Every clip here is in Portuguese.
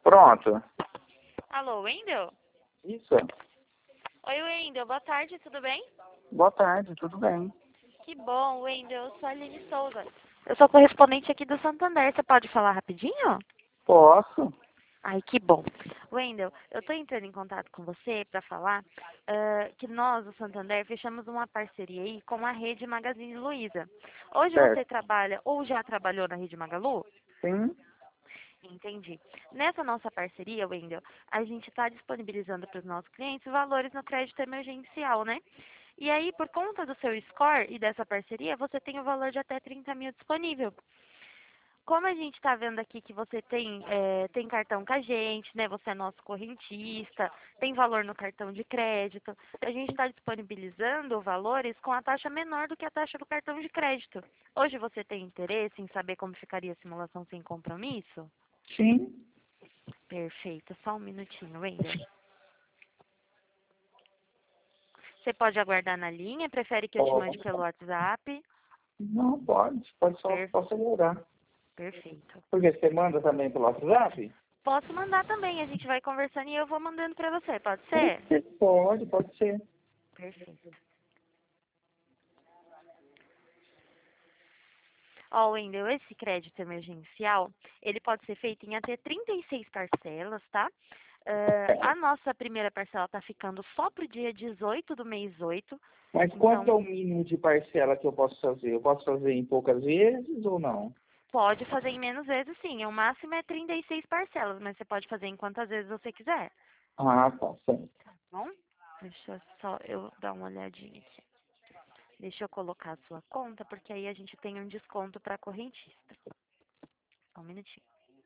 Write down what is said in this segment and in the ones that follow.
Pronto. Alô, Wendel? Isso. Oi, Wendel. Boa tarde, tudo bem? Boa tarde, tudo bem? Que bom, Wendel. Eu sou a Aline Souza. Eu sou correspondente aqui do Santander. Você pode falar rapidinho? Posso? Ai, que bom. Wendel, eu estou entrando em contato com você para falar que nós, do Santander, fechamos uma parceria aí com a Rede Magazine Luiza. Hoje você Certo. trabalha ou já trabalhou na Rede Magalu? Sim. Entendi. Nessa nossa parceria, Wendel, a gente está disponibilizando para os nossos clientes valores no crédito emergencial, né? E aí, por conta do seu score e dessa parceria, você tem o valor de até 30 mil disponível. Como a gente está vendo aqui que você tem cartão com a gente, né? Você é nosso correntista, tem valor no cartão de crédito. A gente está disponibilizando valores com a taxa menor do que a taxa do cartão de crédito. Hoje você tem interesse em saber como ficaria a simulação sem compromisso? Sim. Perfeito. Só um minutinho, Wendel. Você pode aguardar na linha? Prefere que eu te mande Posso. pelo WhatsApp? Não, pode. Pode só, Per- posso olhar. Perfeito. Porque você manda também pelo WhatsApp? Posso mandar também. A gente vai conversando e eu vou mandando para você. Pode ser? Pode ser. Perfeito. Ó, Wendel, esse crédito emergencial, ele pode ser feito em até 36 parcelas, tá? A nossa primeira parcela tá ficando só pro dia 18 do mês 8. Mas quanto é Então, o mínimo de parcela que eu posso fazer? Eu posso fazer em poucas vezes ou não? pode fazer em menos vezes, sim. O máximo é 36 parcelas, mas você pode fazer em quantas vezes você quiser. Ah, tá certo. Bom, deixa eu dar uma olhadinha aqui. Deixa eu colocar a sua conta, porque aí a gente tem um desconto para correntista. Só um minutinho.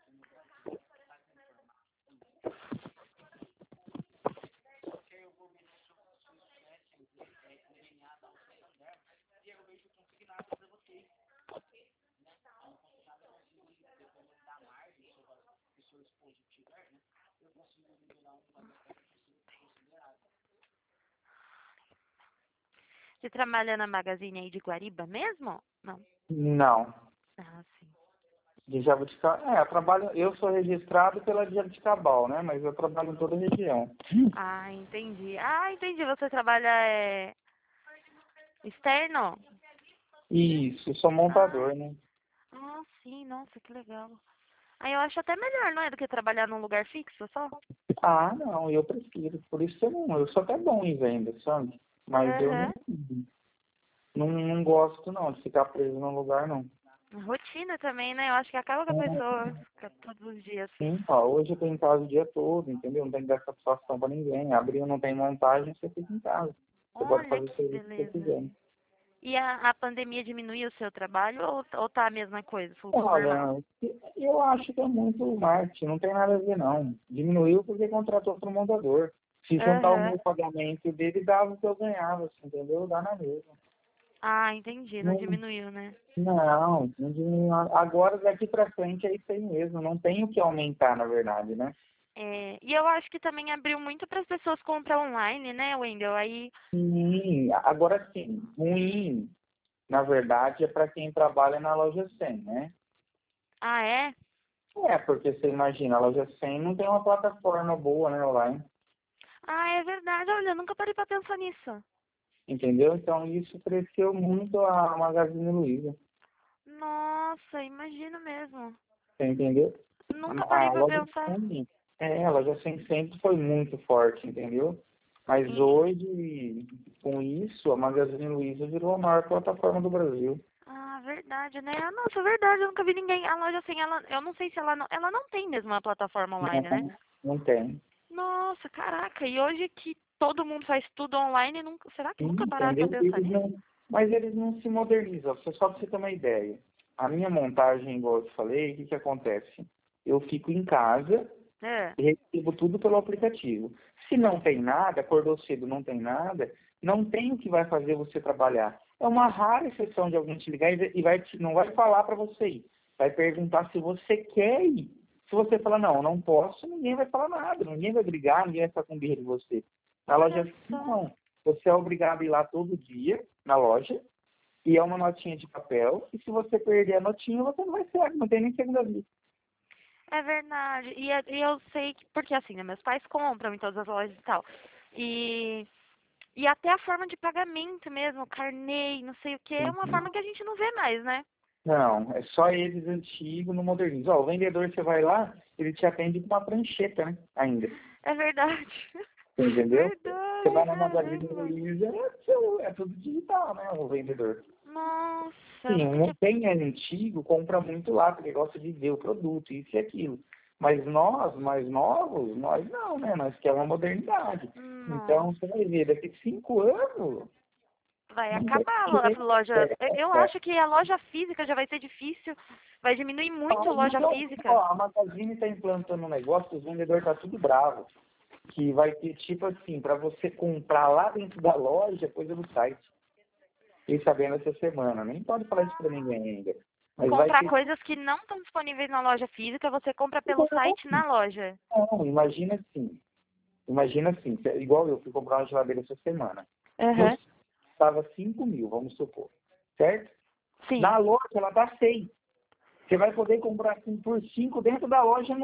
Você trabalha na Magazine aí de Guariba mesmo? Não. Não. Ah, sim. De Jabuticabal. Eu sou registrado pela Jabuticabal, né? Mas eu trabalho em toda a região. Ah, entendi. Ah, entendi. Você trabalha externo? Isso, eu sou Ah, montador, né? sim. Nossa, que legal. Aí eu acho até melhor, não é? Do que trabalhar num lugar fixo só? Ah, não, eu prefiro. Por isso que eu sou até bom em venda, sabe? Mas eu Aham. não gosto não de ficar preso num lugar, não. Rotina também, né? Eu acho que acaba com a pessoa ficar todos os dias. Sim, ó, hoje eu tô em casa o dia todo, entendeu? Não tem que dar satisfação pra ninguém. Abril não tem montagem, você fica em casa. Você pode Olha fazer o que serviço que você beleza. quiser. E a pandemia diminuiu o seu trabalho ou tá a mesma coisa, fluxo normal? Olha, eu acho que é muito marketing, não tem nada a ver não. Diminuiu porque contratou outro montador. Se juntar o Aham. meu pagamento dele, dava o que eu ganhava, assim, entendeu? Dá na mesma. Ah, entendi. Não Não, diminuiu, né? não diminuiu. Agora daqui pra frente é isso aí mesmo. Não tem o que aumentar, na verdade, né? É, e eu acho que também abriu muito para as pessoas comprar online, né, Wendel? Aí, Sim, agora sim, ruim, na verdade, é para quem trabalha na loja 100, né? ah, é? É, porque você imagina, a loja 100 não tem uma plataforma boa, né, online. Ah, é verdade. Olha, eu nunca parei para pensar nisso. Entendeu? Então isso cresceu muito a Magazine Luiza. Nossa, imagino mesmo. Você entendeu? Nunca parei A para loja pensar. 100, a loja 100 sempre foi muito forte, entendeu? Mas E, hoje, com isso, a Magazine Luiza virou a maior plataforma do Brasil. verdade, né? Ah, nossa, verdade, eu nunca vi ninguém. A loja assim, eu não sei se ela não tem mesmo uma plataforma online, né? Não, não tem. Nossa, caraca, e hoje que todo mundo faz tudo online, nunca, será que nunca pararam para Entendeu? pensar nisso? Mas eles não se modernizam. Só para você ter uma ideia. A minha montagem, igual eu te falei, o que acontece? Eu fico em casa É. e recebo tudo pelo aplicativo. Se não tem nada, acordou cedo, não tem nada, não tem o que vai fazer você trabalhar. É uma rara exceção de alguém te ligar não vai falar para você ir. Vai perguntar se você quer ir. Se você falar, não posso, ninguém vai falar nada. Ninguém vai brigar, ninguém vai ficar com birra de você. Na Olha loja, só. não. Você é obrigado a ir lá todo dia, na loja, e é uma notinha de papel, e se você perder a notinha, você não vai ser, não tem nem segunda vista. É verdade. E eu sei que, porque assim, né, meus pais compram em todas as lojas e tal. E, e até a forma de pagamento mesmo, carnê, e não sei o que, é uma forma que a gente não vê mais, né? Não, é só eles antigos no modernismo. Ó, o vendedor, você vai lá, ele te atende com uma prancheta, né? Ainda. É verdade. Você entendeu? Você Verdade, vai na Magazine caramba. Luiza, é tudo digital, né? O vendedor. Nossa, Sim, porque. quem é antigo compra muito lá, porque gosta de ver o produto, isso e aquilo. Mas nós, mais novos, nós não, né? Nós queremos uma modernidade. Então, Nossa. você vai ver, daqui 5 anos, Vai não vai acabar ter. a loja. Eu É, acho que a loja física já vai ser difícil. Vai diminuir muito a loja então, física. ó, a Magazine está implantando um negócio, os vendedores estão tudo bravos. Que vai ter, tipo assim, para você comprar lá dentro da loja, coisa no site. Fiquei sabendo essa semana. Nem pode falar isso para ninguém ainda. Mas vai Comprar ter. coisas que não estão disponíveis na loja física, você compra pelo site na loja. Não, imagina assim. Imagina assim, igual eu fui comprar uma geladeira essa semana. No Aham. site estava 5 mil, vamos supor. Certo? Sim. Na loja ela está 6. Você vai poder comprar assim, por 5 dentro da loja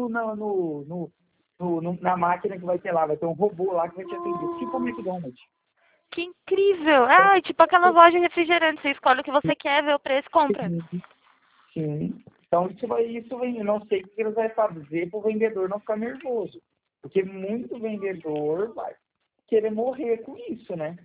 na máquina que vai ter lá. Vai ter um robô lá que vai te atender. Tipo o Nossa, McDonald's. que incrível! Ah, tipo aquelas lojas de refrigerante. Você escolhe o que você quer, vê o preço, compra. Sim. Então isso não sei o que eles vão fazer para o vendedor não ficar nervoso. Porque muito vendedor vai querer morrer com isso, né?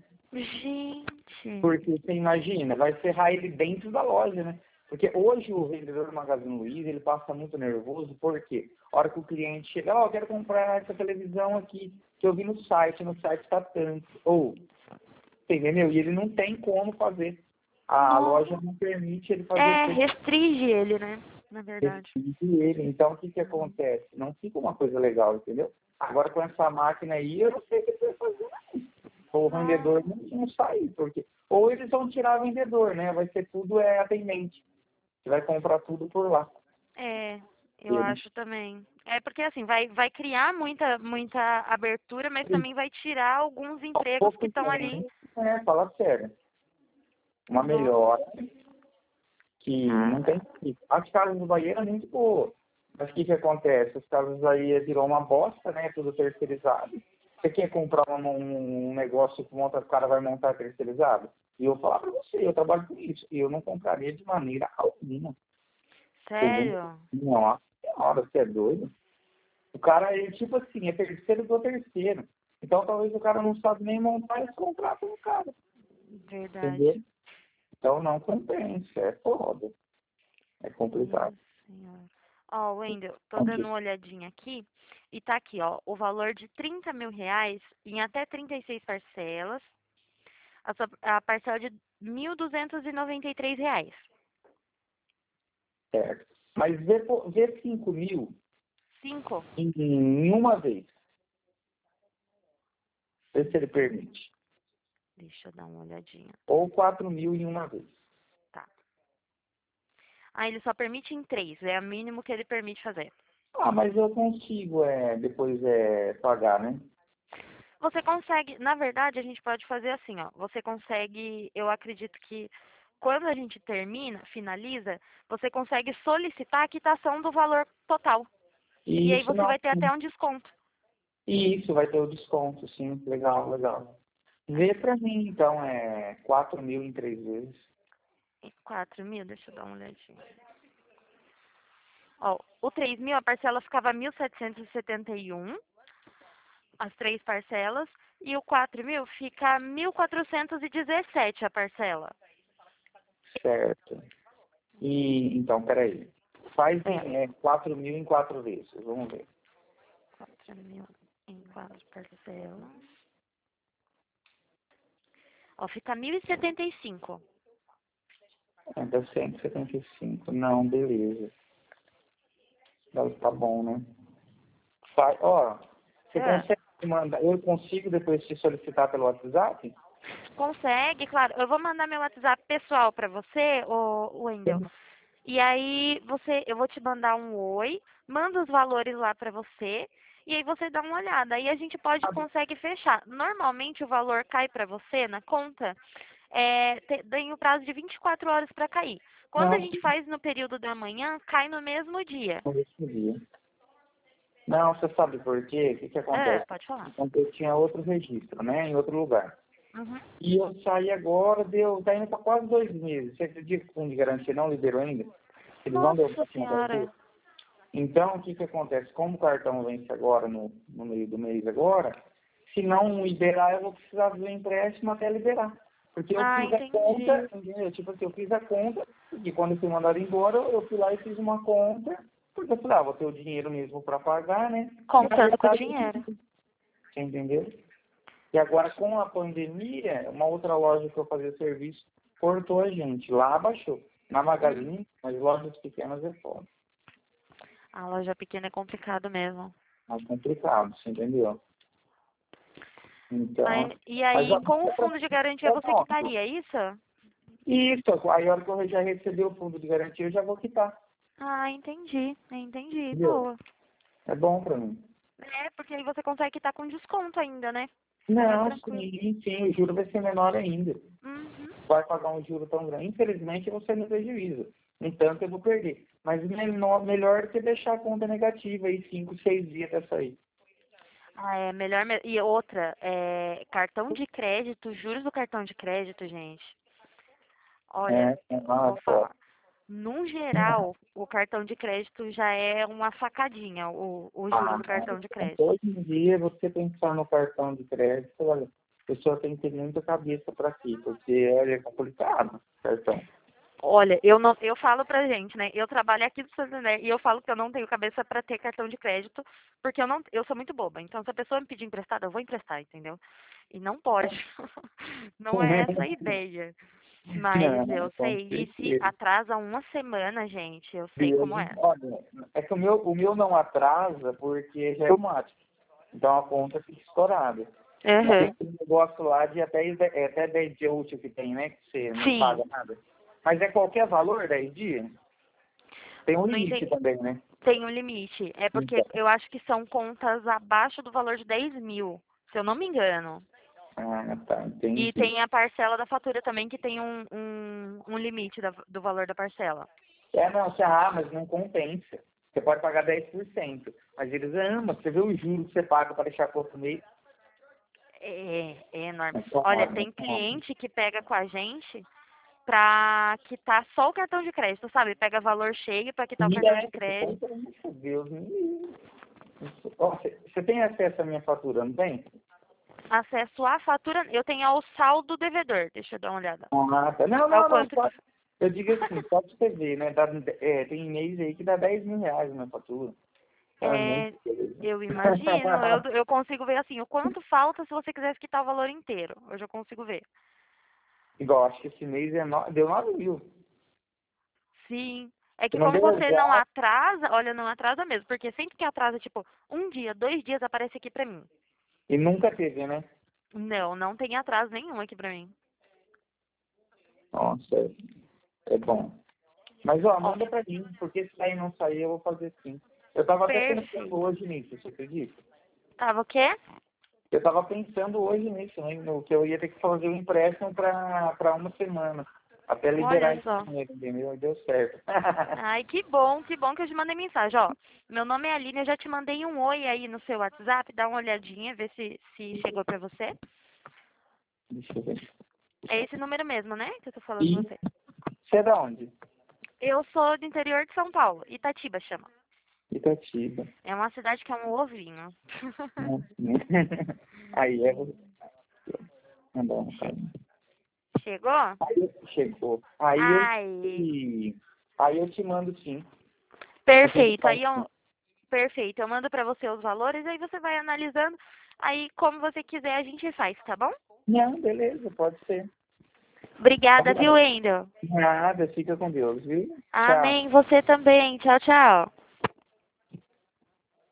Gente. Porque você imagina, vai ferrar ele dentro da loja, né? Porque hoje o vendedor do Magazine Luiza, ele passa muito nervoso, porque a hora que o cliente chega, ó, eu quero comprar essa televisão aqui, que eu vi no site está tanto. Ou, você entendeu? E ele não tem como fazer. A Nossa. loja não permite ele fazer o É, preço restringe ele, né? Na verdade. dele. Então, o que que acontece? Não fica uma coisa legal, entendeu? Agora, com essa máquina aí, eu não sei o que você vai fazer. O vendedor Nossa. não sai, porque ou eles vão tirar vendedor, né? Vai ser tudo atendente. Você vai comprar tudo por lá. É, eu acho também. É porque assim, vai criar muita abertura, mas também vai tirar alguns empregos que Pouco estão ali. tempo, fala sério. Uma Nossa, melhora que não tem. cara. As casas do Bahia é muito boa. Mas o que que acontece? As casas aí virou uma bosta, né? Tudo terceirizado. Você quer comprar um negócio que o cara vai montar terceirizado? E eu vou falar para você, eu trabalho com isso. E eu não compraria de maneira alguma. Entendeu? Sério? Nossa senhora, você é doido? O cara, ele, tipo assim, é terceiro do terceiro. Então talvez o cara não sabe nem montar esse contrato no cara. Verdade. Entendeu? Então não compensa, é foda. É complicado. Minha senhora. Ó, Wendel, tô Bom dando dia. uma olhadinha aqui e tá aqui, ó, o valor de R$ 30.000 em até 36 parcelas, a parcela de R$ 1.293. Certo. Mas vê 5 mil 5? em uma vez. Vê se ele permite. Deixa eu dar uma olhadinha. Ou 4 mil em uma vez. Tá. Ah, ele só permite em 3, é o mínimo que ele permite fazer. Ah, mas eu consigo depois pagar, né? Você consegue, na verdade, a gente pode fazer assim, ó. Você consegue, eu acredito que quando a gente termina, finaliza, você consegue solicitar a quitação do valor total. E E aí isso você não. vai ter até um desconto. E isso vai ter o desconto, sim. Legal, legal. Vê pra mim, então, 4 mil em 3 vezes. 4.000, deixa eu dar uma olhadinha. Ó, o 3.000, a parcela ficava 1.771, as 3 parcelas, e o 4.000 fica 1.417 a parcela. Certo. E, então, peraí. Faz É, 4 mil em 4 vezes. Vamos ver. 4.000 em 4 parcelas. Ó, fica 1.075. Dá 175. Não, beleza. Tá bom, né? Ó, você É. consegue mandar? Eu consigo depois te solicitar pelo WhatsApp? Consegue, claro. Eu vou mandar meu WhatsApp pessoal pra você, o Wendel. E aí eu vou te mandar um oi, manda os valores lá pra você e aí você dá uma olhada. Aí a gente consegue fechar. Normalmente o valor cai pra você na conta, tem o prazo de 24 horas pra cair. Quando a Não, gente faz no período da manhã, cai no mesmo dia. não decidi. Não, você sabe por quê? O que que acontece? Pode falar. Então, eu tinha outro registro, né? Em outro lugar. Uhum. E eu saí agora, tá indo para quase 2 meses. Você acredita que o fundo de garantia não liberou ainda? Eles não Nossa deram. senhora. Então, o que que acontece? Como o cartão vence agora, no meio do mês agora, se não liberar, eu vou precisar do empréstimo até liberar. Porque eu fiz a Entendi. conta, entendeu? Tipo assim, eu fiz a conta, e quando eu fui mandado embora, eu fui lá e fiz uma conta, porque eu falei, vou ter o dinheiro mesmo para pagar, né? E, na Contando com o verdade, dinheiro. você entendeu? E agora, com a pandemia, uma outra loja que eu fazia serviço cortou a gente. Lá abaixou. Na Magazine, mas lojas pequenas é foda. A loja pequena é complicado mesmo. Mais complicado, você entendeu? Então, E mas aí, ó, com o fundo de garantia, você quitaria isso? isso, aí a hora que eu já receber o fundo de garantia, eu já vou quitar. Entendi. Entendi. Entendeu? Boa. É bom pra mim. Porque aí você consegue quitar com desconto ainda, né? Fica mais Não, tranquilo. sim, o juro vai ser menor ainda. Uhum. Vai pagar um juro tão grande. Infelizmente, eu vou sair no prejuízo. No entanto, eu vou perder. Mas melhor do que deixar a conta negativa aí 5, 6 dias até sair. É melhor. E outra, cartão de crédito, juros do cartão de crédito, gente. Olha, eu vou Top. falar. Num geral, o cartão de crédito já é uma facadinha, o juros do cartão de crédito. Hoje em dia, você pensar no cartão de crédito, olha, a pessoa tem que ter muita cabeça para aqui, porque olha, é complicado cartão. Olha, eu falo pra gente, né? Eu trabalho aqui do Santander e eu falo que eu não tenho cabeça pra ter cartão de crédito, porque eu sou muito boba. Então, se a pessoa me pedir emprestado, eu vou emprestar, entendeu? E não pode. Não é essa a ideia. Mas Não, eu com sei. E se certeza. atrasa uma semana, gente, eu sei como é. Olha, é que o meu não atrasa porque já é automático. Então a conta fica estourada. Mas Uhum. tem um negócio lá de até 10 dias útil que tem, né? Que você não Sim. paga nada. Mas é qualquer valor, 10 dias? Tem um Não limite entendi. também, né? Tem um limite. É porque Então, eu acho que são contas abaixo do valor de 10 mil, se eu não me engano. tá, E entendi. tem a parcela da fatura também, que tem um limite do valor da parcela. Não, mas não compensa. Você pode pagar 10%, mas eles amam. Você vê o juro que você paga para deixar a conta no mês? É enorme. É só Olha, água, tem cliente que pega com a gente pra quitar só o cartão de crédito, sabe? Pega valor cheio pra quitar o cartão de crédito. Meu Deus, me livre. Ó, você tem acesso à minha fatura, não tem? Acesso à fatura, eu tenho ao saldo devedor. Deixa eu dar uma olhada. Tá. Não, É o não. quanto que... Eu digo assim, só pra você ver, né? Tem mês aí que dá 10 mil reais na minha fatura. Então é muito coisa. Eu imagino. Eu consigo ver assim, o quanto falta se você quisesse quitar o valor inteiro. Eu já consigo ver. Igual, acho que esse mês deu 9 mil. Sim. É que Não como deu você não exato. atrasa, olha, não atrasa mesmo. Porque sempre que atrasa, tipo, um dia, 2 dias, aparece aqui pra mim. E nunca teve, né? Não, não tem atraso nenhum aqui pra mim. Nossa, é bom. Mas, ó, Ó, manda pra mim, porque se sair não sair, eu vou fazer sim. Eu tava até pensando perfeito. hoje nisso, você acredita? Tava o quê? Eu tava pensando hoje nisso, né? No que eu ia ter que fazer um empréstimo pra uma semana. Até liberar Olha esse só. dinheiro, entendeu? E deu certo. Ai, que bom que eu te mandei mensagem, ó. Meu nome é Aline, eu já te mandei um oi aí no seu WhatsApp, dá uma olhadinha, vê se chegou pra você. Deixa eu ver. É esse número mesmo, né, que eu tô falando com E você. você é da onde? Eu sou do interior de São Paulo, Itatiba chama. Itatiba. É uma cidade que é um ovinho. Aí é mandar um Che- cara. Chegou? Aí chegou. Ai, Aí eu te mando sim. A gente perfeito. faz sim. Perfeito. Eu mando pra você os valores, aí você vai analisando. Aí, como você quiser, a gente faz, tá bom? Não, beleza, pode ser. Obrigada, viu, Wendel? Nada, fica com Deus, viu? Tchau. Amém. Você também. Tchau, tchau.